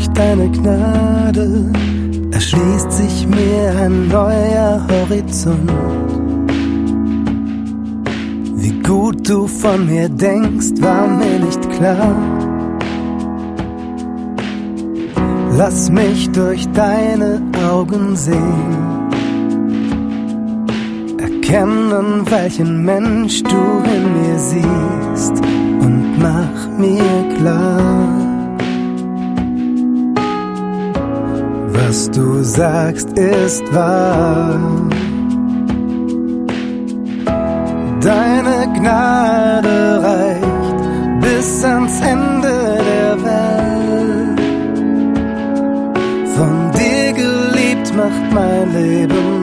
durch deine Gnade erschließt sich mir ein neuer Horizont. Wie gut du von mir denkst, war mir nicht klar. Lass mich durch deine Augen sehen, erkennen, welchen Mensch du in mir siehst, und mach mir klar, was du sagst ist wahr. Deine Gnade reicht bis ans Ende der Welt. Von dir geliebt macht mein Leben